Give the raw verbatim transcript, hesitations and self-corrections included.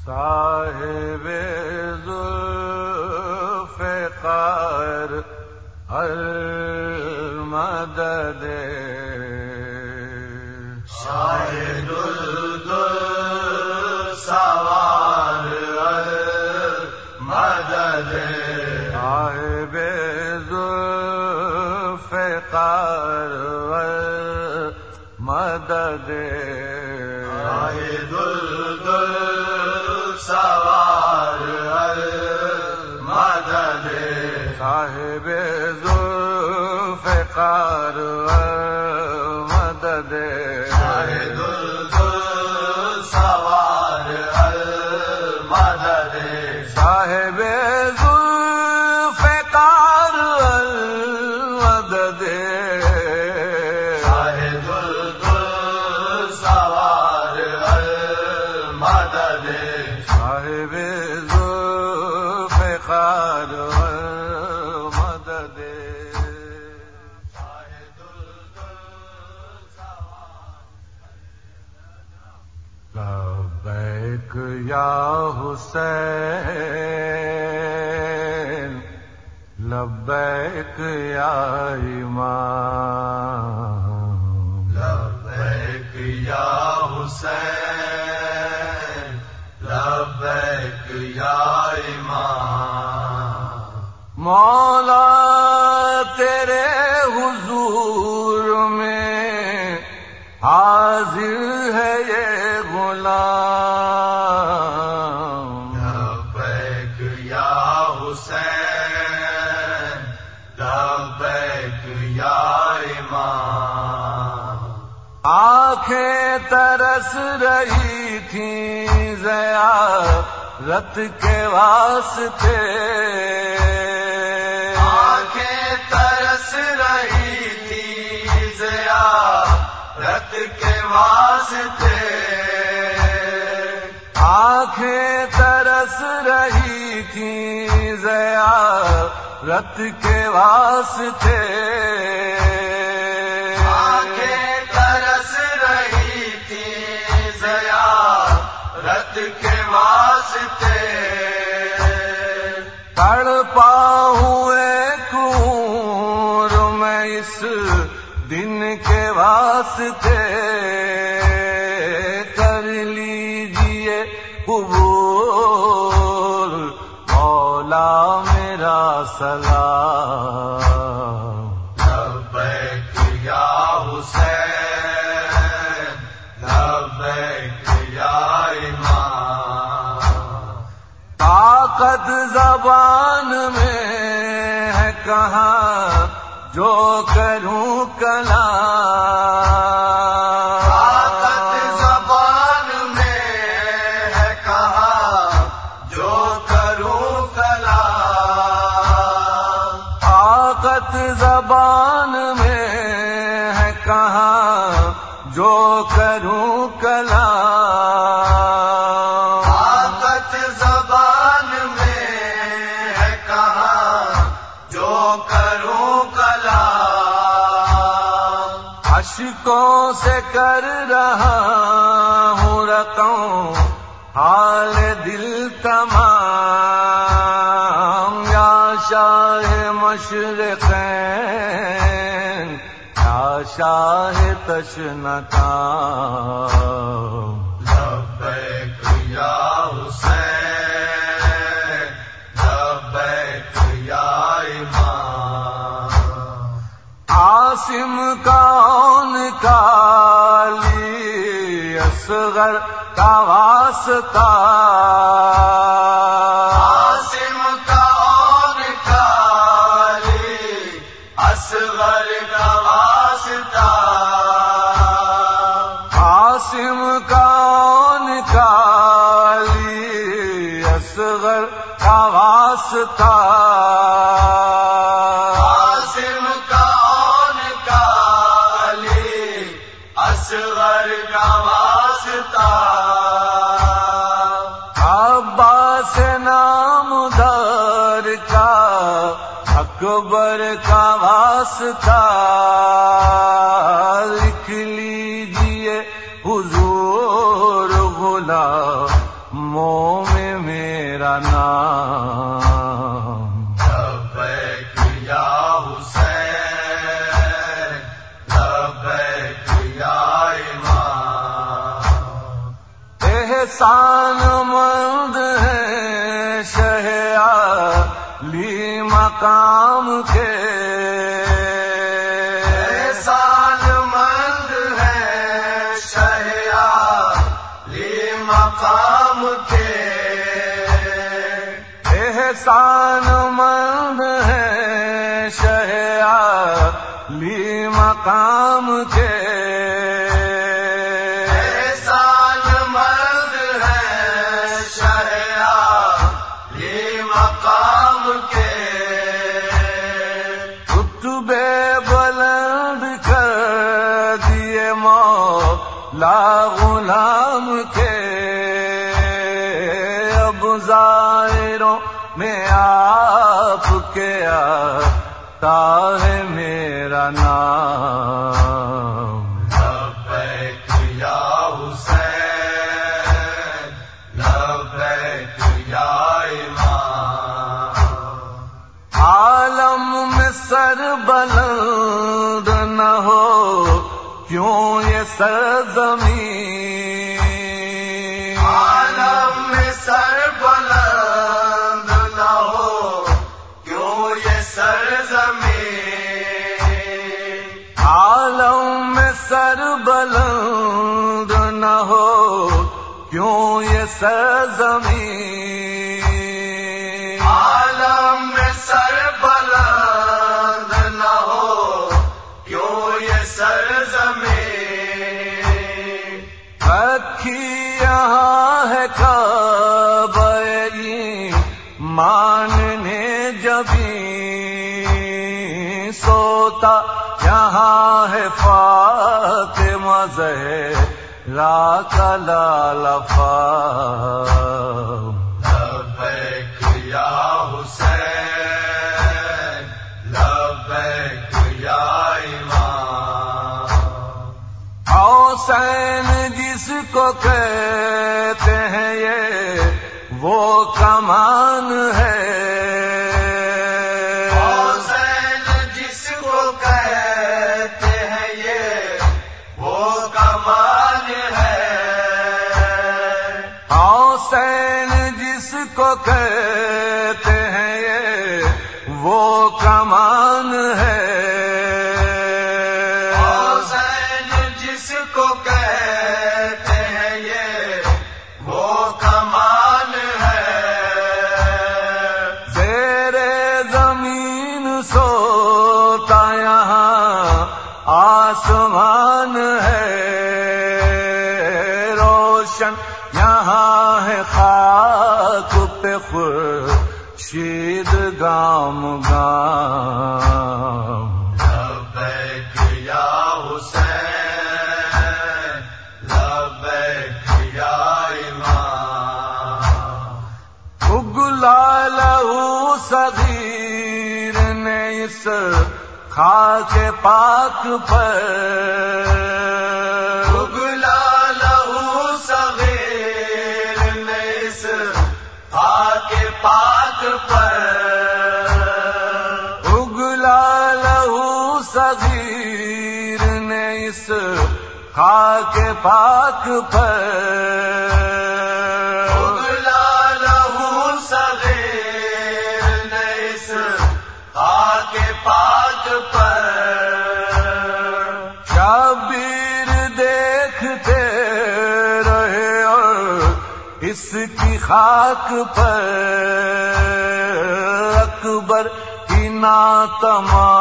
صاحب زلف قار المدد شاہد الدل سوار المدد صاحب زلف قار المدد شاہد الدل سوار المدد صاحب زلف قار المدد شاہد الدل سوار المدد صاحب زلف قار المدد شاہد الدل سوار المدد صاحب زلف قار المدد لبیک یا حسین لبیک یا امام لبیک یا حسین لبیک یا امام مولا تیرے حضور میں حاضر ہے یہ غلام لبیک یا حسین لبیک یا امام آنکھیں ترس رہی تھیں زیارت کے واسطے آنکھیں ترس رہی تھی زیارت کے واسطے آنکھیں ترس رہی تھیں زیارت کے واسطے آنکھیں ترس رہی تھی زیارت کے واسطے تڑپا ہوئے کور میں اس دن کے واسطے کر لیجئے قبول مولا میرا سلام لبیک یا حسین لبیک یا امام طاقت زبان میں ہے کہاں جو کروں کلام طاقت زبان میں ہے کہاں جو کروں کلام طاقت زبان میں ہے کہاں جو کروں کلام طاقت زبان میں ہے کہاں جو کروں کلام اشکوں سے کر رہا ہوں رقم حال دل تمام یا شاہ مشرقین یا شاہ تشنکام لبیک یا حسین لبیک یا امام عاصم کون کالی اصغر کا واسطہ عاصم کون کالی اصغر کا واسطہ عاصم کون کالی اصغر کا واسطہ عاصم کون کالی اصغر کا واسطہ عباس نامدار کا اکبر کا واسطہ لکھ لیجئے حضور غلاموں احسان مند ہے شہ عالی مقام کے، احسان مند ہے شہ عالی مقام کے، احسان مند ہے شہ عالی مقام کے، احسان مند ہے شہ عالی مقام کے، رتبے بلند کر دیے مولا غلام کے، اب ظاہروں میں آپ کے آتا ہے میرا نام، لبیک یا حسین، لبیک یا امام، عالم میں سر بلند نہ ہو کیوں یہ سرزمین، عالم میں سر بلند نہ ہو کیوں یہ سرزمین، عالم میں سر بلند نہ ہو کیوں یہ سرزمین، عالم میں سر بلند نہ ہو کیوں یہ سرزمین، رکھی یہاں ہے کعبہ ماننے جبیں، سوتا یہاں ہے فاطمہ زہرا کا لالا فام، لبیک یا حسین، لبیک یا امام، حسین جس کو کہتے ہیں یہ وہ کمان ہے، حسین جس کو کہتے ہیں یہ وہ کمان ہے، حسین جس کو کہتے ہیں یہ وہ کمان ہے، حسین جس کو کہتے ہیں یہ وہ کمان ہے، زیر زمین سوتا یہاں آسمان ہے، روشن یہاں ہے خاک پہ خورشید گام گام، لبیک یا حسین، لبیک یا امام، اگلا لہو صغیر نے اس خاک پاک پر، اگلا لہو صغیر نے اس خاک پاک پر، اگلا لہو صغیر نے اس خاک پاک پر، اگلا لہو صغیر نے اس خاک پاک پر، شبیر دیکھتے رہے اور اس کی خاک پر اکبر کی ناتما